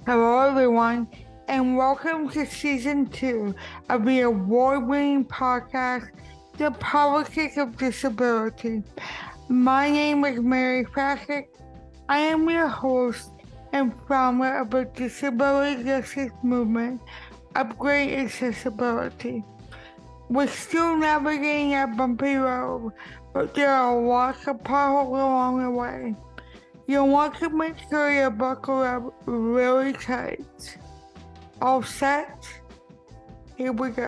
Hello, everyone, and welcome to season 2 of the award winning podcast, The Politics of Disability. My name is Mary Patrick. I am your host and founder of the disability justice movement, Upgrade Accessibility. We're still navigating a bumpy road, but there are lots of potholes along the way. You'll want to make sure you're buckled up really tight. All set? Here we go.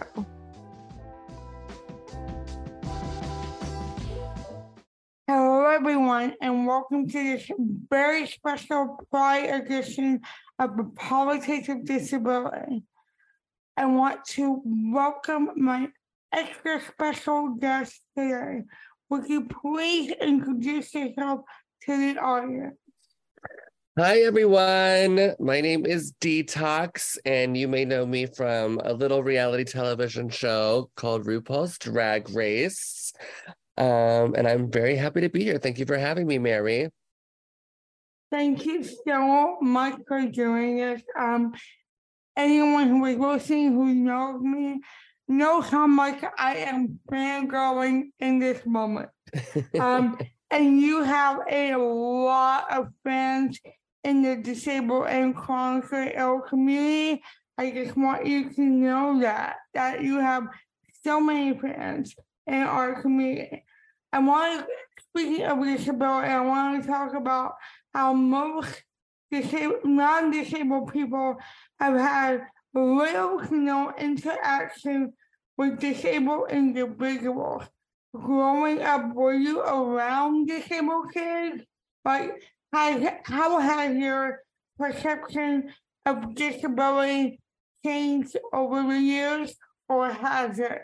Hello, everyone, and welcome to this very special Pride edition of the Politics of Disability. I want to welcome my extra special guest today. Would you please introduce yourself to the audience? Hi, everyone. My name is Detox, and you may know me from a little reality television show called RuPaul's Drag Race. And I'm very happy to be here. Thank you for having me, Mary. Thank you so much for doing this. Anyone who is listening who knows me knows how much I am fangirling in this moment. And you have a lot of fans in the disabled and chronically ill community. I just want you to know that you have so many fans in our community. Speaking of disability, I want to talk about how most non-disabled people have had little to no interaction with disabled individuals. Growing up, were you around disabled kids? Like, how has your perception of disability changed over the years, or has it?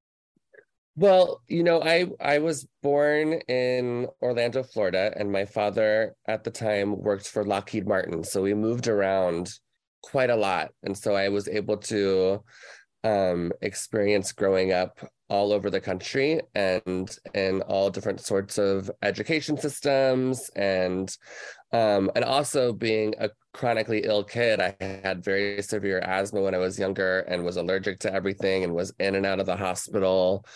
Well, I was born in Orlando, Florida, and my father at the time worked for Lockheed Martin. So we moved around quite a lot. And so I was able to experience growing up all over the country and in all different sorts of education systems and also being a chronically ill kid. I had very severe asthma when I was younger and was allergic to everything and was in and out of the hospital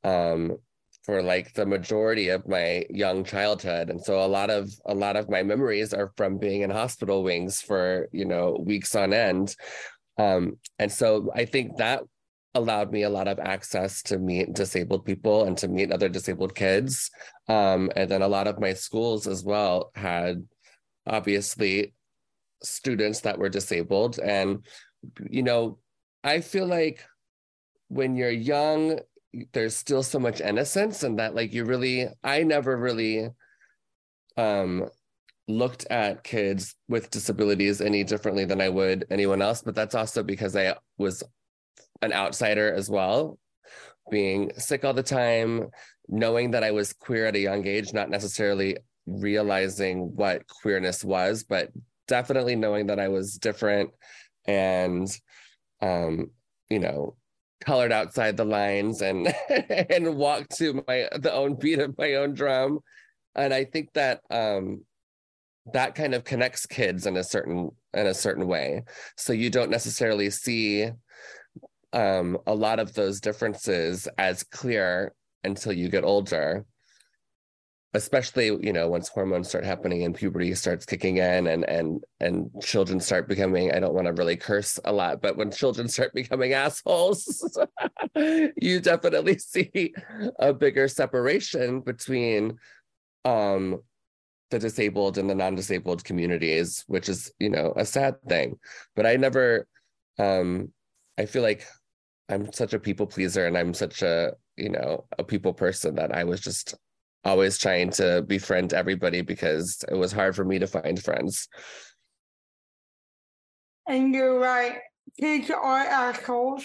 for like the majority of my young childhood. And so a lot of my memories are from being in hospital wings for, weeks on end. And so I think that allowed me a lot of access to meet disabled people and to meet other disabled kids. And then a lot of my schools as well had obviously students that were disabled. And, I feel like when you're young, there's still so much innocence, and that like I never really looked at kids with disabilities any differently than I would anyone else. But that's also because I was an outsider as well, being sick all the time, knowing that I was queer at a young age, not necessarily realizing what queerness was, but definitely knowing that I was different and, colored outside the lines and and walked to the own beat of my own drum. And I think that that kind of connects kids in a certain way. So you don't necessarily see a lot of those differences as clear until you get older, especially once hormones start happening and puberty starts kicking in and children start becoming, I don't want to really curse a lot, but when children start becoming assholes, you definitely see a bigger separation between the disabled and the non-disabled communities, which is a sad thing. But I never I feel like I'm such a people pleaser, and I'm such a people person, that I was just always trying to befriend everybody because it was hard for me to find friends. And you're right, kids are assholes.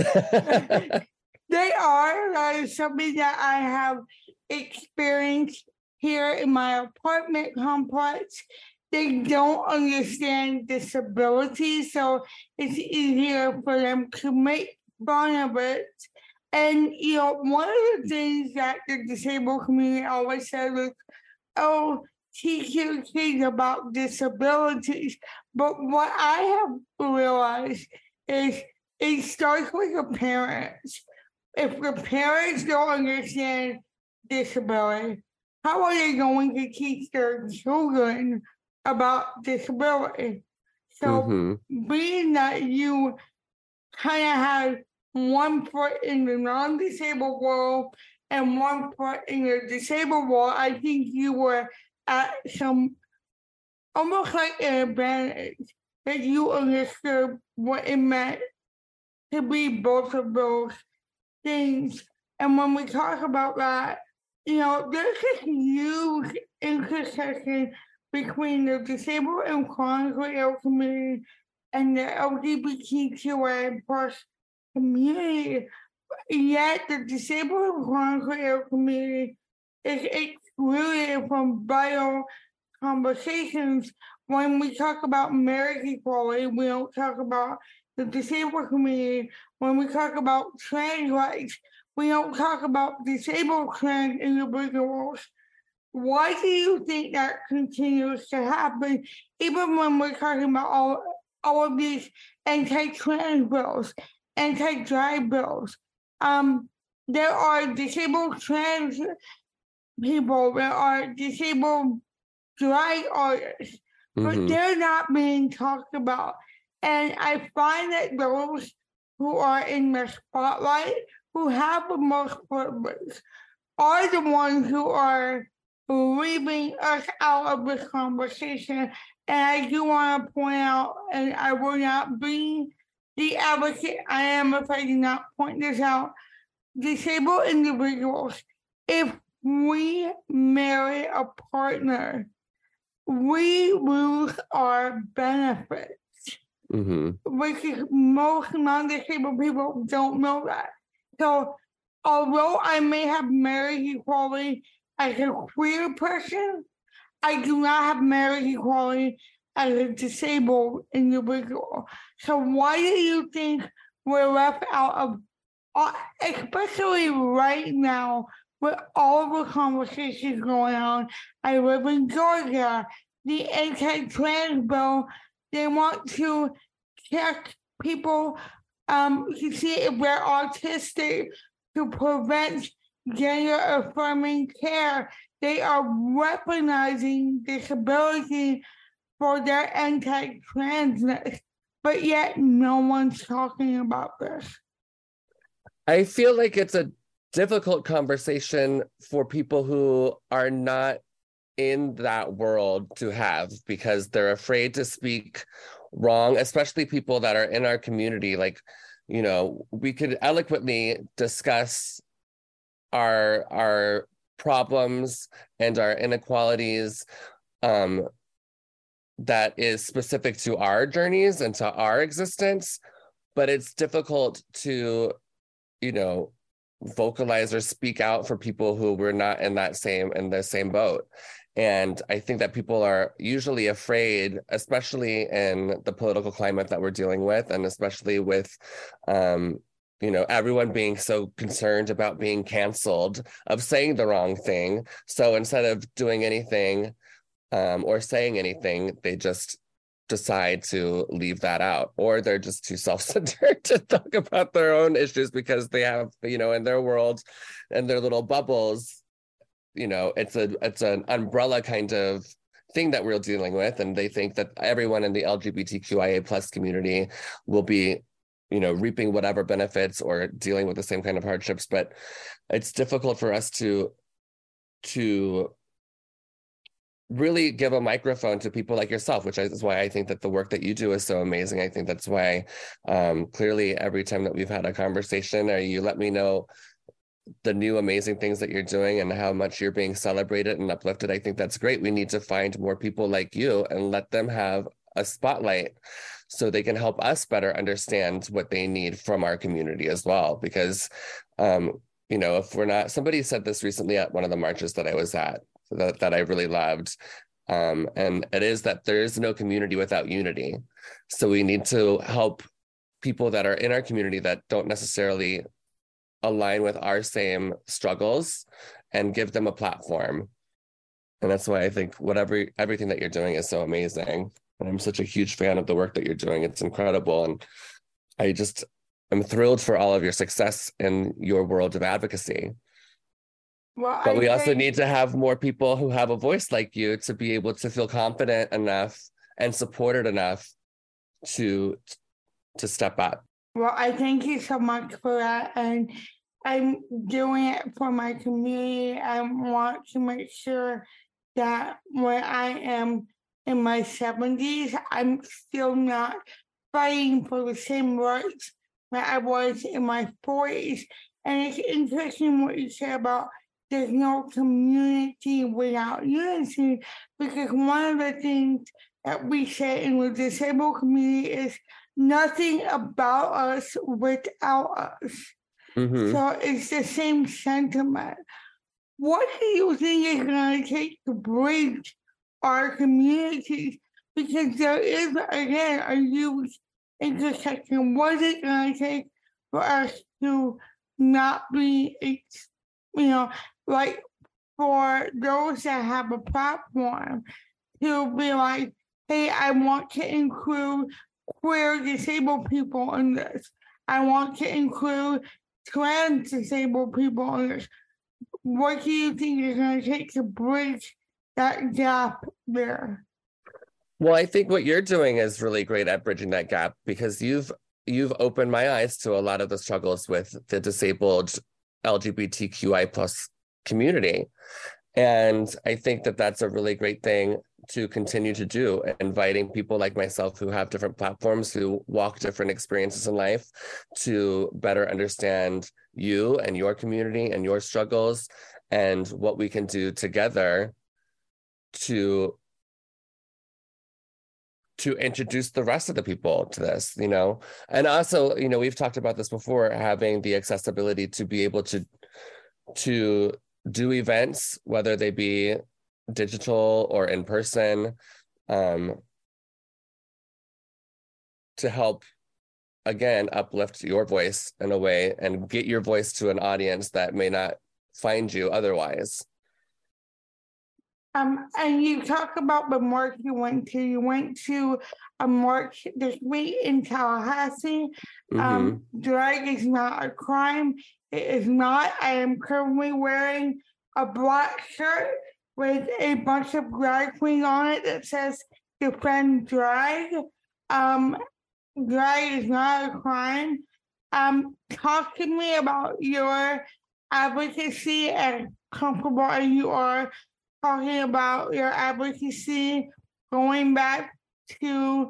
They are. That is something that I have experienced here in my apartment complex. They don't understand disability, so it's easier for them to make fun of it. And, one of the things that the disabled community always says is, oh, teach your kids about disabilities. But what I have realized is it starts with the parents. If the parents don't understand disability, how are they going to teach their children about disability? So, being that you kind of have one foot in the non-disabled world and one foot in the disabled world, I think you were at some almost like an advantage that you understood what it meant to be both of those things. And when we talk about that, there's a huge intersection between the disabled and chronically ill community and the LGBTQIA plus community. Yet the disabled and chronically ill community is excluded from vital conversations. When we talk about marriage equality, we don't talk about the disabled community. When we talk about trans rights, we don't talk about disabled trans individuals. Why do you think that continues to happen, even when we're talking about all of these anti-trans bills, anti-drag bills? There are disabled trans people, there are disabled drag artists, but they're not being talked about. And I find that those who are in the spotlight, who have the most privilege, are the ones who are leaving us out of this conversation. And I do want to point out, and I will not be the advocate I am if I do not point this out, disabled individuals, if we marry a partner, we lose our benefits, which is most non-disabled people don't know that. So although I may have marriage equality as a queer person, I do not have marriage equality as a disabled individual. So why do you think we're left out of, especially right now, with all the conversations going on? I live in Georgia. The anti-trans bill, they want to check people to see if they're autistic to prevent gender affirming care. They are weaponizing disability for their anti-transness, but yet no one's talking about this. I feel like it's a difficult conversation for people who are not in that world to have, because they're afraid to speak wrong, especially people that are in our community. Like, we could eloquently discuss our problems and our inequalities that is specific to our journeys and to our existence, but it's difficult to vocalize or speak out for people who were not in the same boat. And I think that people are usually afraid, especially in the political climate that we're dealing with, and especially with everyone being so concerned about being canceled, of saying the wrong thing. So instead of doing anything or saying anything, they just decide to leave that out, or they're just too self-centered to talk about their own issues because they have, in their world and their little bubbles, it's an umbrella kind of thing that we're dealing with. And they think that everyone in the LGBTQIA plus community will be, reaping whatever benefits or dealing with the same kind of hardships. But it's difficult for us to really give a microphone to people like yourself, which is why I think that the work that you do is so amazing. I think that's why clearly every time that we've had a conversation, or you let me know the new amazing things that you're doing and how much you're being celebrated and uplifted, I think that's great. We need to find more people like you and let them have a spotlight so they can help us better understand what they need from our community as well. Because, if we're not, somebody said this recently at one of the marches that I was at, that I really loved. And it is that there is no community without unity. So we need to help people that are in our community that don't necessarily align with our same struggles and give them a platform. And that's why I think everything that you're doing is so amazing. And I'm such a huge fan of the work that you're doing. It's incredible. And I'm thrilled for all of your success in your world of advocacy. Well, But I we also think, need to have more people who have a voice like you to be able to feel confident enough and supported enough to step up. well, I thank you so much for that. And I'm doing it for my community. I want to make sure that when I am in my 70s, I'm still not fighting for the same rights that I was in my 40s. And it's interesting what you say about there's no community without unity, because one of the things that we say in the disabled community is nothing about us without us. Mm-hmm. So it's the same sentiment. What do you think is going to take to bridge our communities? Because there is, again, a huge intersection. What is it going to take for us to not be, like for those that have a platform to be like, hey, I want to include queer disabled people in this. I want to include trans disabled people in this. What do you think is going to take to bridge that gap there? Well, I think what you're doing is really great at bridging that gap, because you've opened my eyes to a lot of the struggles with the disabled LGBTQI plus community. And I think that that's a really great thing to continue to do, inviting people like myself who have different platforms, who walk different experiences in life, to better understand you and your community and your struggles, and what we can do together to introduce the rest of the people to this, And also, we've talked about this before, having the accessibility to be able to do events, whether they be digital or in person, to help, again, uplift your voice in a way and get your voice to an audience that may not find you otherwise. And you talk about the march you went to. You went to a march this week in Tallahassee. Drag is not a crime. It is not. I am currently wearing a black shirt with a bunch of drag queens on it that says defend drag. Drag is not a crime. Talk to me about your advocacy and comfortable you are talking about your advocacy, going back to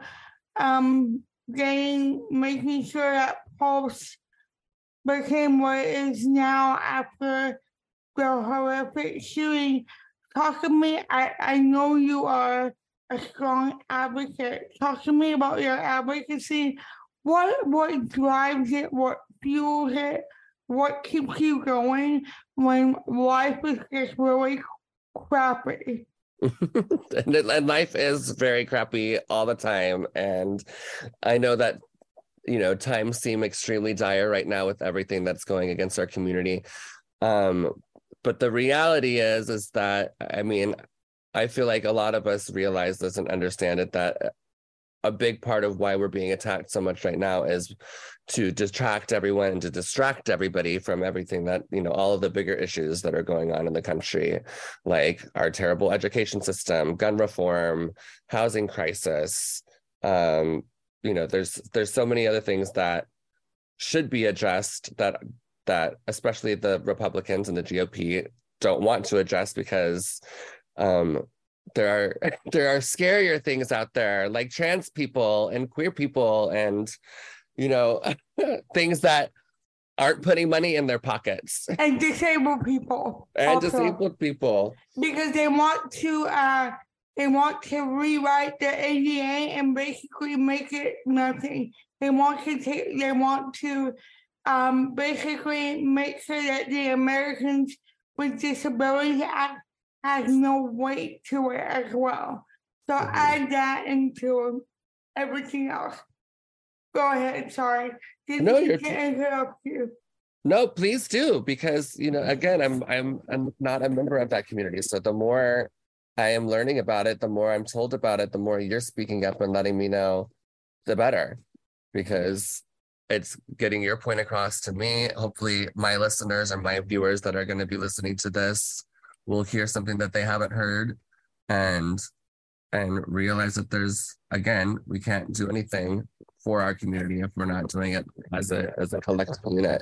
making sure that Pulse became what it is now after the horrific shooting. Talk to me. I know you are a strong advocate. Talk to me about your advocacy. What drives it? What fuels it? What keeps you going when life is just really crappy? And life is very crappy all the time. And I know that, times seem extremely dire right now with everything that's going against our community. But the reality is that, I feel like a lot of us realize this and understand it, that a big part of why we're being attacked so much right now is to distract everyone and to distract everybody from everything that, all of the bigger issues that are going on in the country, like our terrible education system, gun reform, housing crisis. There's so many other things that should be addressed that especially the Republicans and the GOP don't want to address, because there are scarier things out there, like trans people and queer people and, things that aren't putting money in their pockets. And disabled people. And also disabled people. Because they want to rewrite the ADA and basically make it nothing. They want to basically make sure that the Americans with Disabilities Act has no weight to it as well. So add that into everything else. Go ahead, sorry. No, you're interrupt you. No, please do, because again, I'm not a member of that community. So the more I am learning about it. The more I'm told about it, the more you're speaking up and letting me know, the better, because it's getting your point across to me. Hopefully, my listeners or my viewers that are going to be listening to this will hear something that they haven't heard, and realize that there's, again, we can't do anything for our community if we're not doing it as a collective unit.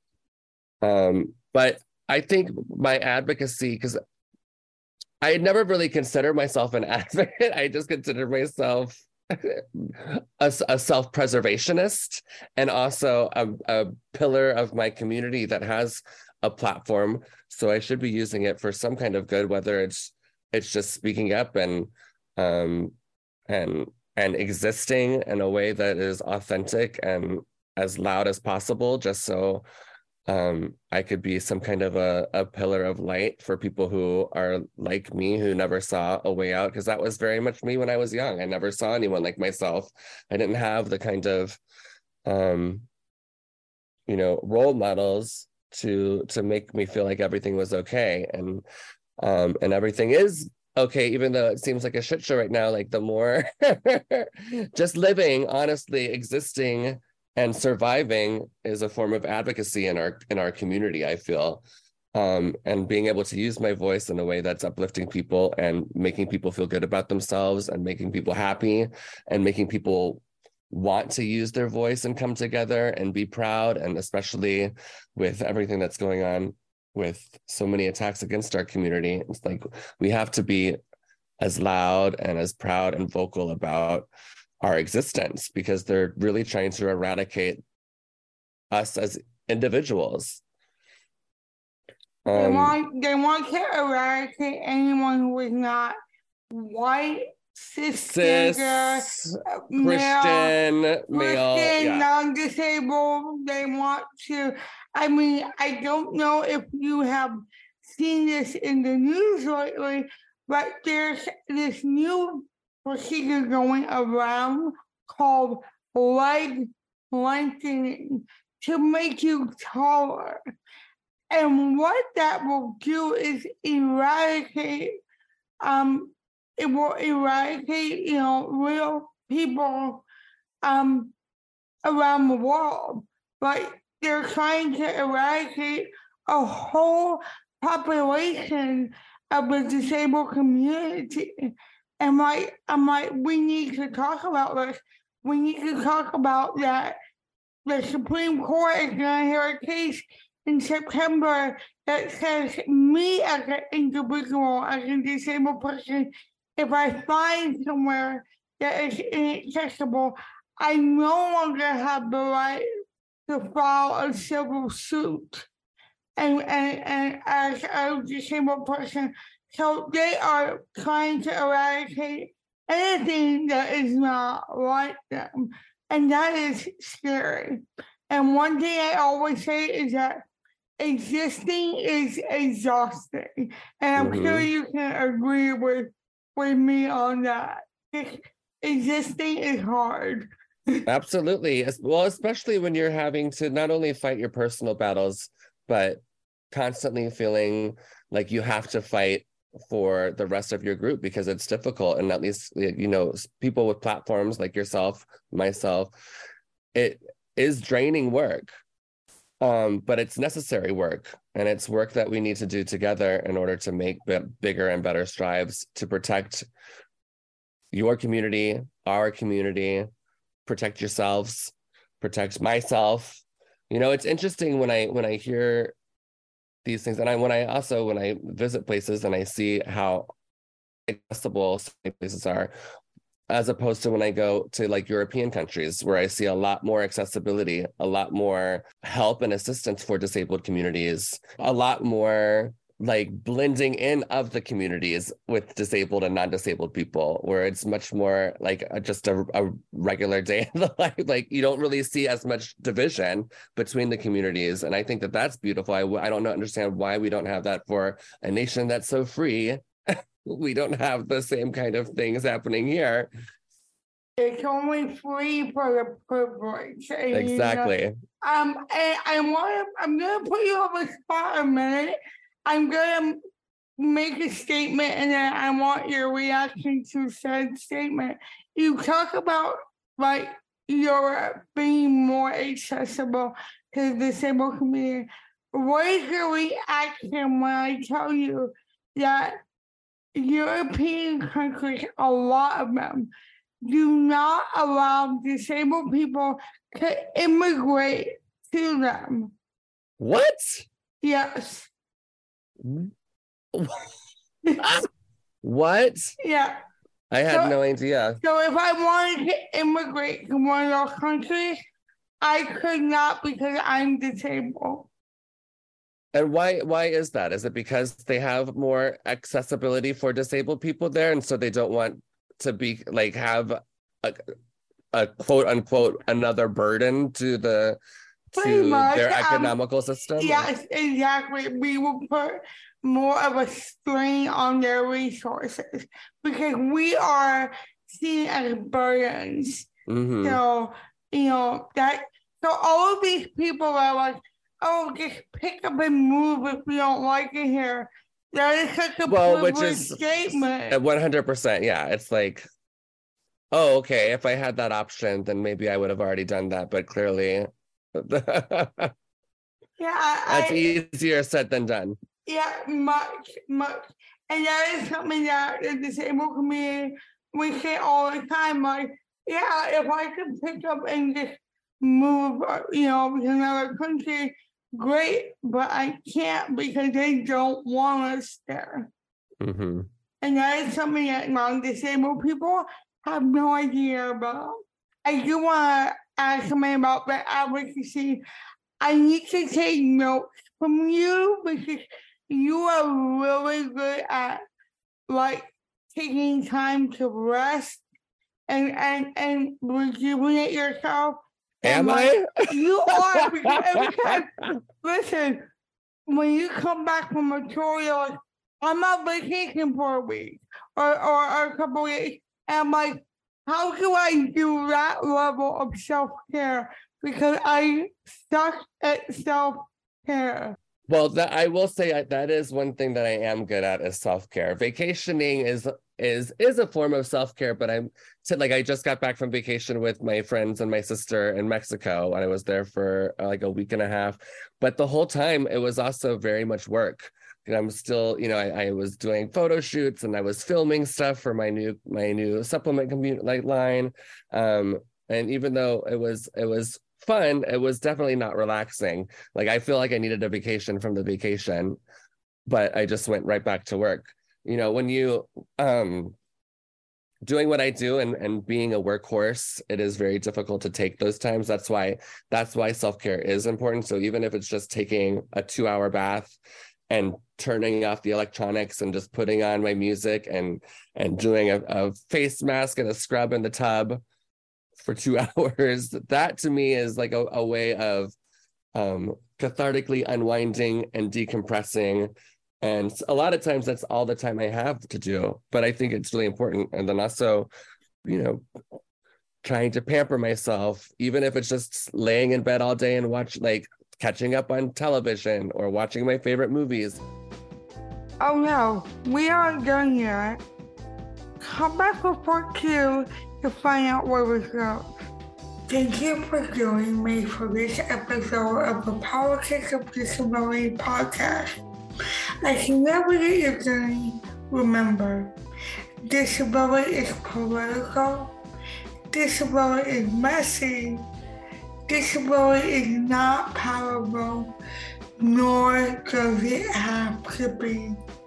But I think my advocacy, because I had never really considered myself an advocate. I just considered myself a self-preservationist, and also a pillar of my community that has a platform. So I should be using it for some kind of good, whether it's just speaking up and existing in a way that is authentic and as loud as possible, just so I could be some kind of a pillar of light for people who are like me, who never saw a way out, because that was very much me when I was young. I never saw anyone like myself. I didn't have the kind of role models to make me feel like everything was okay, and everything is okay, even though it seems like a shit show right now. Like, the more just living, honestly, existing and surviving is a form of advocacy in our community, I feel. And being able to use my voice in a way that's uplifting people and making people feel good about themselves and making people happy and making people want to use their voice and come together and be proud. And especially with everything that's going on with so many attacks against our community, it's like we have to be as loud and as proud and vocal about our existence, because they're really trying to eradicate us as individuals. They want to eradicate anyone who is not white, cisgender, Christian, male, non-disabled. They want to. I mean, I don't know if you have seen this in the news lately, but there's this new procedure going around called leg lengthening to make you taller. And what that will do is eradicate, it will eradicate, real people around the world. But they're trying to eradicate a whole population of the disabled community. And I'm like, we need to talk about this. We need to talk about that. The Supreme Court is going to hear a case in September that says me as an individual, as a disabled person, if I find somewhere that is inaccessible, I no longer have the right to file a civil suit. And as a disabled person, so they are trying to eradicate anything that is not like them. And that is scary. And one thing I always say is that existing is exhausting. And I'm sure you can agree with me on that. Existing is hard. Absolutely. Well, especially when you're having to not only fight your personal battles, but constantly feeling like you have to fight for the rest of your group, because it's difficult. And at least, people with platforms like yourself, myself, it is draining work. But it's necessary work, and it's work that we need to do together in order to make bigger and better strides to protect your community, our community, protect yourselves, protect myself. It's interesting when I hear these things, and when I visit places and I see how accessible so many places are, as opposed to when I go to like European countries, where I see a lot more accessibility, a lot more help and assistance for disabled communities, a lot more like blending in of the communities with disabled and non-disabled people, where it's much more like just a regular day in the life. Like, you don't really see as much division between the communities. And I think that that's beautiful. I don't understand why we don't have that for a nation that's so free. We don't have the same kind of things happening here. It's only free for the privilege. Exactly. I'm gonna put you on the spot a minute. I'm gonna make a statement and then I want your reaction to said statement. You talk about like you're being more accessible to the disabled community. What is your reaction when I tell you that European countries, a lot of them, do not allow disabled people to immigrate to them? What? Yes. What? Yeah. I had no idea. So if I wanted to immigrate to one of those countries, I could not because I'm disabled. And why is that? Is it because they have more accessibility for disabled people there, and so they don't want to be like have a quote unquote another burden to their economical system? Yes, exactly. We will put more of a strain on their resources because we are seen as burdens. Mm-hmm. So, so all of these people are like, oh, just pick up and move if you don't like it here. That is such a privileged statement. 100%. Yeah. It's like, oh, okay. If I had that option, then maybe I would have already done that. But clearly, that's easier said than done. Yeah, much. And that is something that the disabled community, we say all the time, like, yeah, if I could pick up and just move, to another country, great, but I can't because they don't want us there. Mm-hmm. And that is something that non-disabled people have no idea about. I do want to ask something about the advocacy. I need to take notes from you because you are really good at like taking time to rest and rejuvenate yourself. Am I? You are, because every time, listen, when you come back from a tour, you're like, I'm on vacation for a week or a couple of weeks. And I'm like, how do I do that level of self-care? Because I suck at self-care. Well, I will say that is one thing that I am good at is self-care. Vacationing is a form of self-care, but I just got back from vacation with my friends and my sister in Mexico, and I was there for like a week and a half. But the whole time it was also very much work. And I'm still, I was doing photo shoots and I was filming stuff for my new supplement line. And even though it was fun, it was definitely not relaxing. Like I feel like I needed a vacation from the vacation, but I just went right back to work. When you doing what I do and being a workhorse, it is very difficult to take those times. That's why self-care is important. So even if it's just taking a 2-hour bath and turning off the electronics and just putting on my music and doing a face mask and a scrub in the tub for 2 hours, that to me is like a way of cathartically unwinding and decompressing. And a lot of times that's all the time I have to do, but I think it's really important. And then also, trying to pamper myself, even if it's just laying in bed all day and catching up on television or watching my favorite movies. Oh no, we aren't done yet. Come back for part 2 to find out where we go. Thank you for joining me for this episode of the Politics of Disability podcast. As you navigate your journey, remember, disability is political, disability is messy, disability is not powerful, nor does it have to be.